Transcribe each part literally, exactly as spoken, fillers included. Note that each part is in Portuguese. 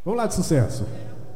Vamos lá de sucesso.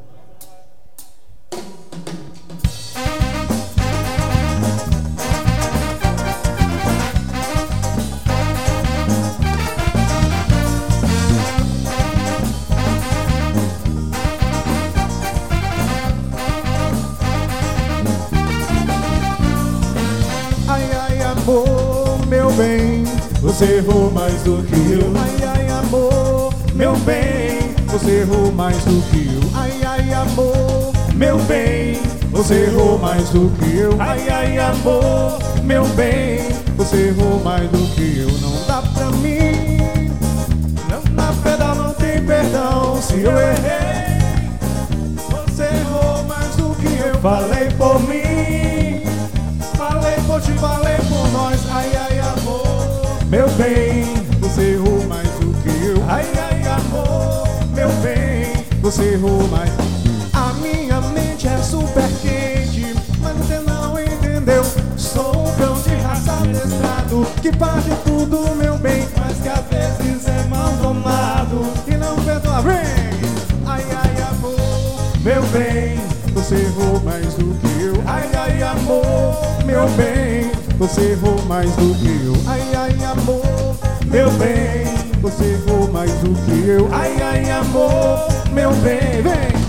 Ai, ai, amor, meu bem, você errou mais do que eu. Ai, ai, amor, meu bem, você errou mais do que eu. Ai, ai, amor, meu bem, você errou mais do que eu. Ai, ai, amor, meu bem, você errou mais do que eu. Não dá pra mim, não dá perdão, não tem perdão. Se eu errei, você errou mais do que eu. Falei por mim, falei por ti, falei por nós. Ai, ai, amor, meu bem, você errou mais do que eu. Ai, ai, amor, meu bem, você errou mais. A minha mente é super quente, mas você não entendeu. Sou um cão de raça adestrado que faz de tudo, meu bem, mas que às vezes é mal domado e não perdoa. Vem! Ai, ai, amor, meu bem, você errou mais do que eu. Ai, ai, amor, meu bem, você errou mais do que eu. Ai, ai, amor, meu bem, você errou mais do que eu. Ai, ai, amor, meu bem, vem.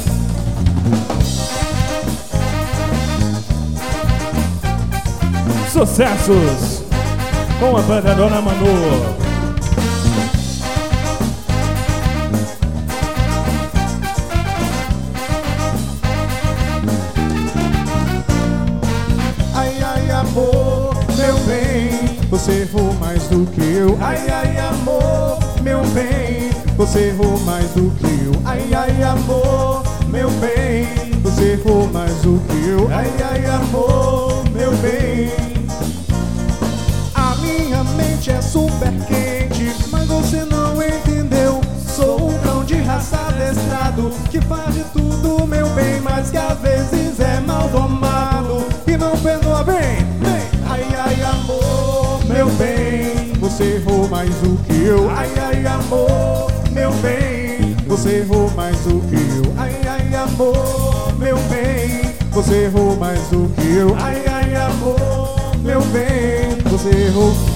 Sucessos com a banda Dona Manu. Ai, ai, amor, meu bem, você errou mais do que eu. Ai, ai, amor, meu bem, você errou mais do que eu. Ai, ai, amor, meu bem, você errou mais do que eu. Ai, ai, amor, meu bem. A minha mente é super quente, mas você não entendeu. Sou um cão de raça adestrado que faz de tudo, meu bem, mas que às vezes é mal domado e não perdoa. Vem, vem. Ai, ai, amor, meu bem, você errou mais do que eu. Ai, ai, amor, meu bem, você errou mais do que eu. Ai, ai, amor, meu bem, você errou mais do que eu. Ai, ai, amor, meu bem, você errou.